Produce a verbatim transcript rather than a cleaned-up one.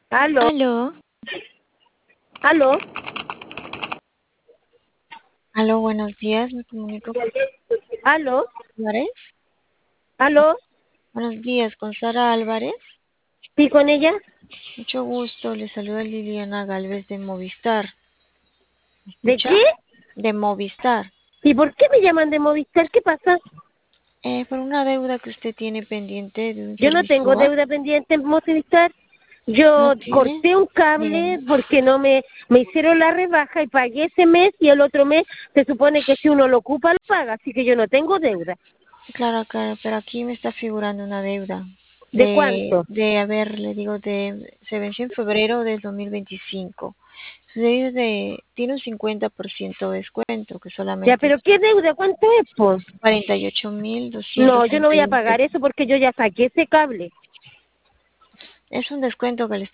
Aló, Aló, aló, aló, buenos días, me comunico con aló, Álvarez. aló, Buenos días, con Sara Álvarez. ¿sí con ella? Mucho gusto, le saluda Liliana Galvez de Movistar. ¿Me ¿De escucha? qué? De Movistar. ¿Y por qué me llaman de Movistar? ¿Qué pasa? Eh, por una deuda que usted tiene pendiente de un Yo no servicio tengo web. deuda pendiente en Movistar. ¿No Yo tiene? corté un cable Miren, porque no me, me hicieron la rebaja y pagué ese mes y el otro mes se supone que si uno lo ocupa lo paga, así que yo no tengo deuda. claro, claro, pero aquí me está figurando una deuda ¿De de, cuánto? de, a ver, le digo, de, se venció en febrero del dos mil veinticinco. Su deuda de, tiene un cincuenta por ciento de descuento, que Ya, solamente es pero ¿qué deuda? ¿Cuánto es, pues? cuarenta y ocho mil doscientos No, yo no treinta voy y a uno pagar pesos. eso porque yo ya saqué ese cable. Es un descuento que le